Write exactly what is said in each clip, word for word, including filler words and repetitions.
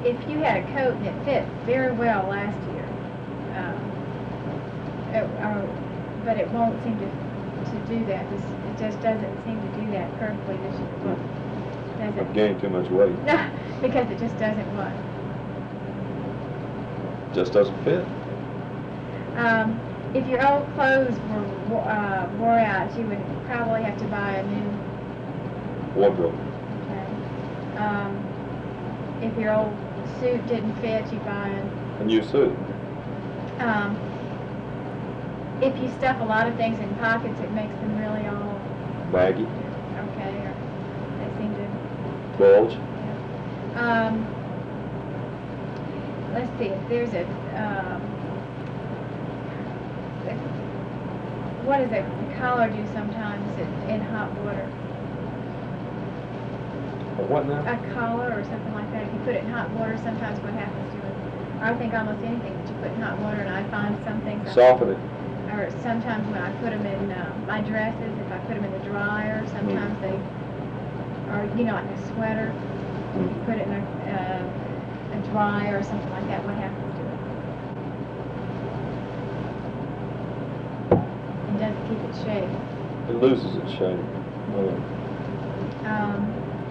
if you had a coat and it fit very well last year, um, it, uh, but it won't seem to to do that. This, it just doesn't seem to do that perfectly this year. Well, does I've it? gained too much weight. No, because it just doesn't what? Just doesn't fit. Um, if your old clothes were uh, wore out, you would probably have to buy a new Wardrobe. Okay. Um, if your old suit didn't fit, you buy a A new suit. Um, if you stuff a lot of things in pockets, it makes them really all Baggy. okay, or they seem to. Bulge. Yeah. Um, let's see if there's a. Um, what does a collar do sometimes in, in hot water? A what now? A collar or something like that. If you put it in hot water, sometimes what happens to it? I think almost anything that you put in hot water, and I find some things. Soften it. Or sometimes when I put them in uh, my dresses, if I put them in the dryer, sometimes mm. they, or you know, like a sweater, mm. you put it in a, uh, a dryer or something like that, what happens to it? It doesn't keep its shape. It loses its shape. Oh. Um,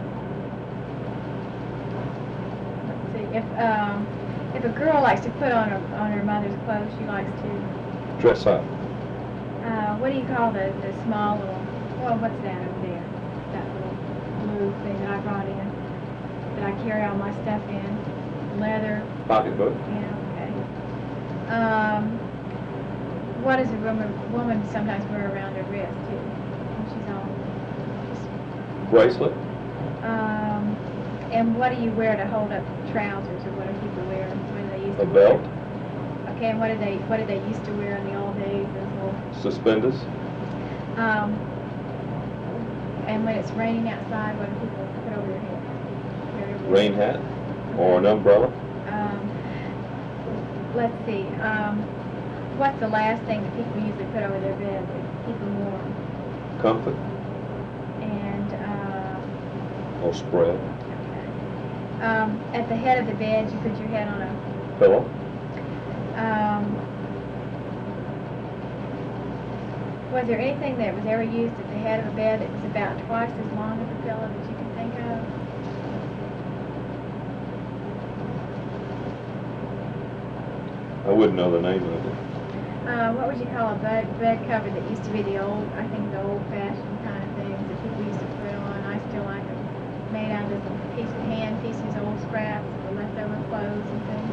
let's see, if um, if a girl likes to put on her, on her mother's clothes, she likes to dress up. Uh, what do you call the, the small little, well, what's that over there? That little blue thing that I brought in, that I carry all my stuff in. Leather. Pocketbook. Yeah, okay. Um, what does a woman, woman sometimes wear around her wrist, too? When she's all just... Bracelet. Um, and what do you wear to hold up trousers, or what do people wear? What do they use a to belt. Wear? Okay, and what did they what did they used to wear in the old days? Those little suspenders. Um, and when it's raining outside, what do people put over their head? Rain hat or an umbrella. Um, let's see. Um, what's the last thing that people usually put over their bed to keep them warm? Comfort. And uh, or spread. Okay. Um, at the head of the bed, you put your head on a pillow. Um, was there anything that was ever used at the head of a bed that was about twice as long as a pillow that you can think of? I wouldn't know the name of it. Uh, what would you call a bed, bed cover that used to be the old, I think the old-fashioned kind of things that people used to put on? I still like them. Made out of piece of hand pieces, old scraps, or leftover clothes and things.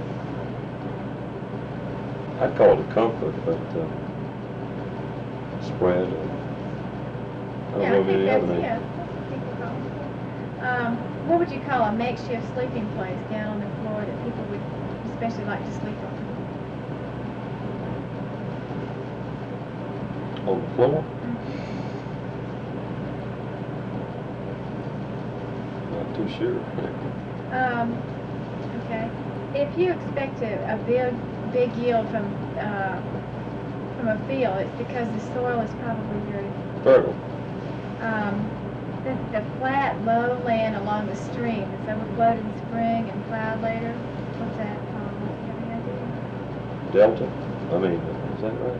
I'd call it a comfort, but uh, spread. Or, I don't yeah, know I think any that's, other name. yeah, that's what people call it. Um, what would you call a makeshift sleeping place down on the floor that people would especially like to sleep on? On the floor? Mm-hmm. Not too sure. um, okay. If you expect a, a big big yield from uh, from a field, it's because the soil is probably very fertile. Um, the, the flat, low land along the stream that's overflowed in spring and plowed later, what's that called? Do you have any idea? Delta? I mean, is that right?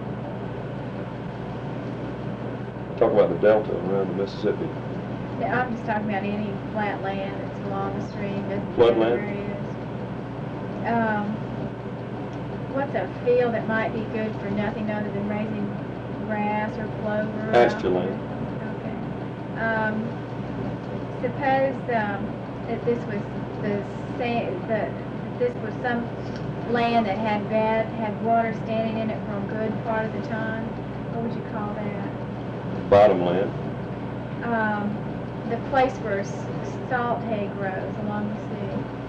Talk about the delta around the Mississippi. Yeah, I'm just talking about any flat land that's along the stream. Floodland? Where it is. Um, what's a field that might be good for nothing other than raising grass or clover? Pasture land. Okay. Um, suppose um, that this was the same. The this was some land that had bad had water standing in it for a good part of the time. What would you call that? Bottomland. Um, the place where salt hay grows along the sea.